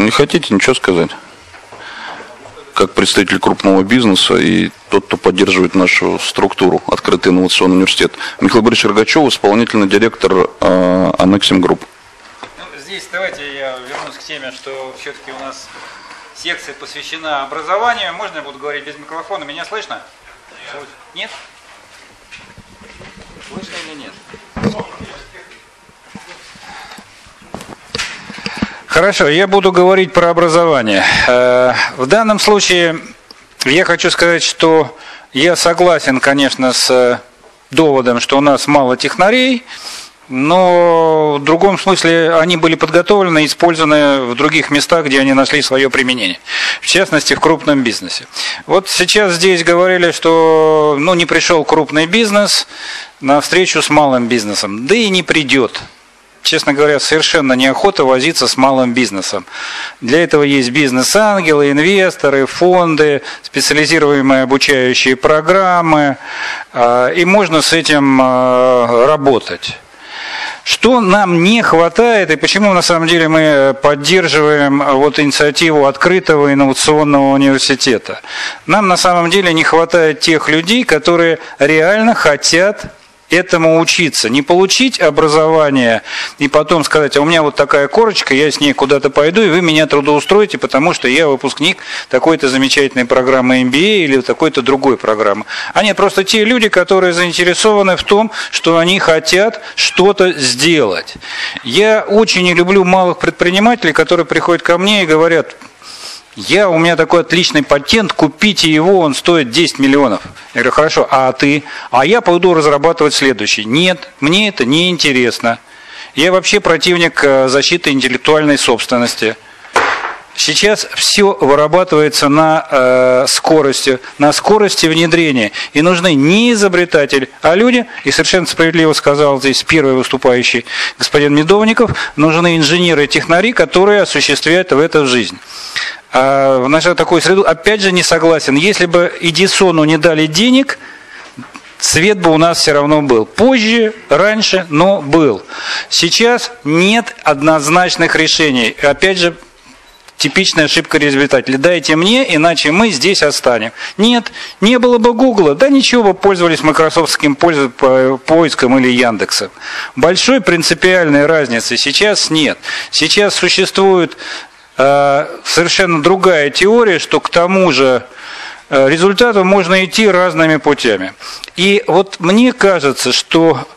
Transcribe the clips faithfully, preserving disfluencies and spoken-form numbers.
не хотите ничего сказать? Как представитель крупного бизнеса и тот, кто поддерживает нашу структуру Открытый инновационный университет. Михаил Борисович Рогачев, исполнительный директор э, Annexim Group. Ну, здесь давайте я вернусь к теме, что все-таки у нас секция посвящена образованию. Можно я буду говорить без микрофона? Меня слышно? Нет? Слышно или нет? Хорошо, я буду говорить про образование. В данном случае я хочу сказать, что я согласен, конечно, с доводом, что у нас мало технарей, но в другом смысле они были подготовлены и использованы в других местах, где они нашли свое применение. В частности, в крупном бизнесе. Вот сейчас здесь говорили, что ну, не пришел крупный бизнес на встречу с малым бизнесом, да и не придет. Честно говоря, совершенно неохота возиться с малым бизнесом. Для этого есть бизнес-ангелы, инвесторы, фонды, специализированные обучающие программы, и можно с этим работать. Что нам не хватает, и почему на самом деле мы поддерживаем вот инициативу Открытого инновационного университета? Нам на самом деле не хватает тех людей, которые реально хотят этому учиться. Не получить образование и потом сказать, а у меня вот такая корочка, я с ней куда-то пойду, и вы меня трудоустроите, потому что я выпускник такой-то замечательной программы эм би эй или такой-то другой программы. Они просто те люди, которые заинтересованы в том, что они хотят что-то сделать. Я очень не люблю малых предпринимателей, которые приходят ко мне и говорят, я, у меня такой отличный патент, купите его, он стоит десять миллионов. Я говорю, хорошо, а ты? А я пойду разрабатывать следующий. Нет, мне это не интересно. Я вообще противник защиты интеллектуальной собственности. Сейчас все вырабатывается на э, скорости, на скорости внедрения. И нужны не изобретатели, а люди, и совершенно справедливо сказал здесь первый выступающий господин Медовников, нужны инженеры и технари, которые осуществляют в это жизнь. А в нашу такую среду, опять же, не согласен. Если бы Эдисону не дали денег, свет бы у нас все равно был. Позже, раньше, но был. Сейчас нет однозначных решений. Опять же, типичная ошибка изобретателя. Дайте мне, иначе мы здесь останем. Нет, не было бы Гугла, да ничего бы пользовались майкрософтским поиском или Яндексом. Большой принципиальной разницы сейчас нет. Сейчас существует э, совершенно другая теория, что к тому же э, результату можно идти разными путями. И вот мне кажется, что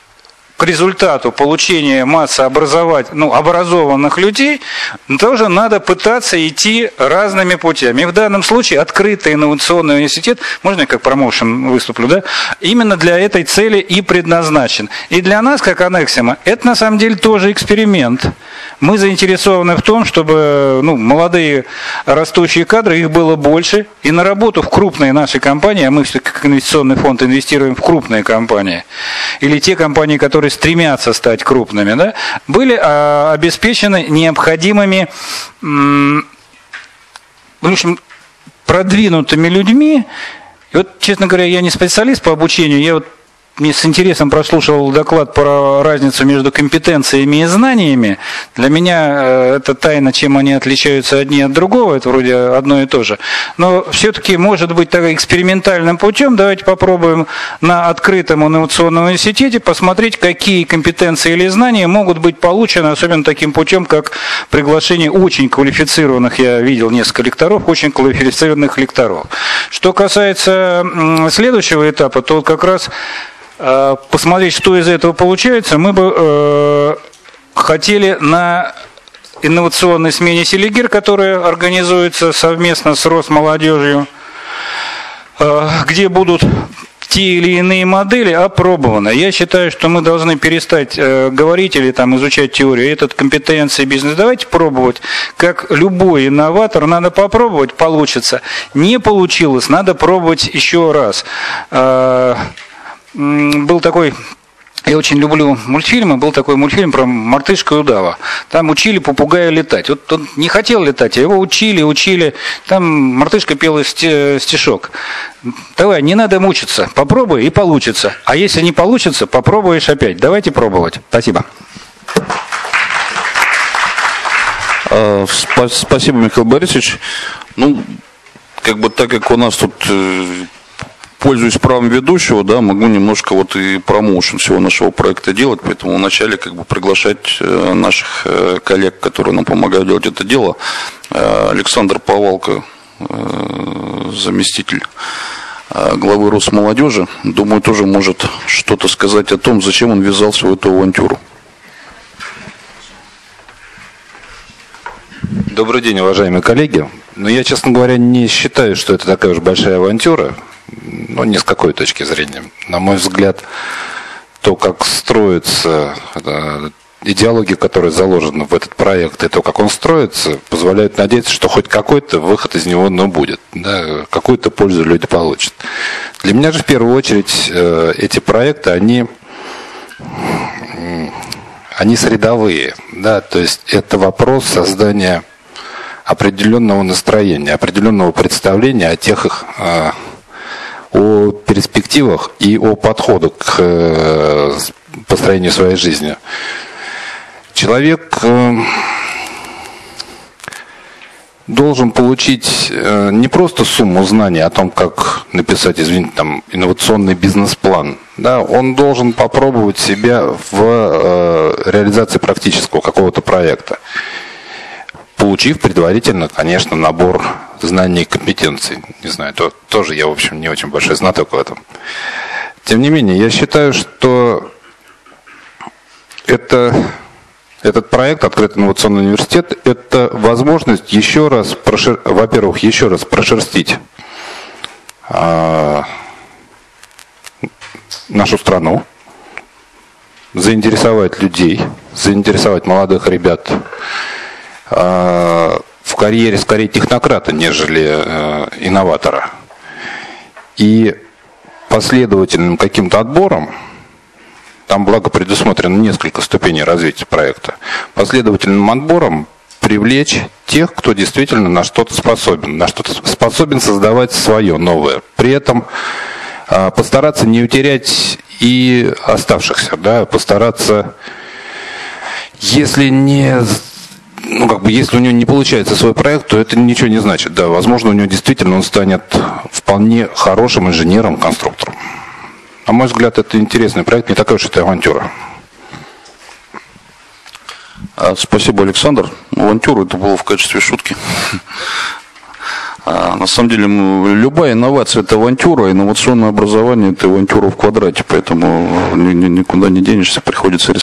к результату получения массы образовать, ну, образованных людей тоже надо пытаться идти разными путями. И в данном случае Открытый инновационный университет, можно я как промоушен выступлю, да, именно для этой цели и предназначен. И для нас, как Annexim, это на самом деле тоже эксперимент. Мы заинтересованы в том, чтобы ну, молодые растущие кадры, их было больше, и на работу в крупные наши компании, а мы все-таки как инвестиционный фонд инвестируем в крупные компании, или те компании, которые стремятся стать крупными, да, были а, обеспечены необходимыми, м, в общем, продвинутыми людьми. И вот, честно говоря, я не специалист по обучению, я вот мне с интересом прослушивал доклад про разницу между компетенциями и знаниями. Для меня это тайна, чем они отличаются одни от другого, это вроде одно и то же. Но все-таки, может быть, так экспериментальным путем, давайте попробуем на Открытом инновационном университете посмотреть, какие компетенции или знания могут быть получены, особенно таким путем, как приглашение очень квалифицированных, я видел несколько лекторов, очень квалифицированных лекторов. Что касается следующего этапа, то как раз посмотреть, что из этого получается, мы бы э, хотели на инновационной смене Селигер, которая организуется совместно с Росмолодежью, э, где будут те или иные модели опробованы. Я считаю, что мы должны перестать э, говорить или там, изучать теорию, этот компетенции бизнес. Давайте пробовать. Как любой инноватор, надо попробовать, получится. Не получилось, надо пробовать еще раз. Э, Был такой, я очень люблю мультфильмы, был такой мультфильм про мартышку и удава. Там учили попугая летать. Вот он не хотел летать, а его учили, учили. Там мартышка пела стишок. Давай, не надо мучиться, попробуй и получится. А если не получится, попробуешь опять. Давайте пробовать. Спасибо. Спасибо, Михаил Борисович. Ну, как бы так как у нас тут, пользуясь правом ведущего, да, могу немножко вот и промоушен всего нашего проекта делать, поэтому вначале как бы приглашать наших коллег, которые нам помогают делать это дело. Александр Повалко, заместитель главы Росмолодежи, думаю, тоже может что-то сказать о том, зачем он ввязался в эту авантюру. Добрый день, уважаемые коллеги. Но я, честно говоря, не считаю, что это такая уж большая авантюра, ну, ни с какой точки зрения. На мой взгляд, то, как строится идеология, которая заложена в этот проект, и то, как он строится, позволяет надеяться, что хоть какой-то выход из него, но будет, да, какую-то пользу люди получат. Для меня же в первую очередь эти проекты, они, они средовые, да, то есть это вопрос создания определенного настроения, определенного представления о тех их, о перспективах и о подходу к построению своей жизни. Человек должен получить не просто сумму знаний о том, как написать, извините, там, инновационный бизнес-план. Да, он должен попробовать себя в реализации практического какого-то проекта, получив предварительно, конечно, набор знаний и компетенций. Не знаю, то, тоже я, в общем, не очень большой знаток в этом. Тем не менее, я считаю, что это... Этот проект «Открытый инновационный университет» – это возможность еще раз, прошер... во-первых, еще раз прошерстить а... нашу страну, заинтересовать людей, заинтересовать молодых ребят а... в карьере скорее технократа, нежели а... инноватора. И последовательным каким-то отбором, там, благо, предусмотрено несколько ступеней развития проекта, последовательным отбором привлечь тех, кто действительно на что-то способен, на что-то способен создавать свое новое. При этом а, постараться не утерять и оставшихся, да, постараться, если не, ну, как бы, если у него не получается свой проект, то это ничего не значит. Да, возможно, у него действительно он станет вполне хорошим инженером, конструктором. На мой взгляд, это интересный проект, не такая уж это авантюра. Спасибо, Александр. Авантюра это было в качестве шутки. А на самом деле, любая инновация – это авантюра, инновационное образование – это авантюра в квадрате, поэтому никуда не денешься, приходится рисковать.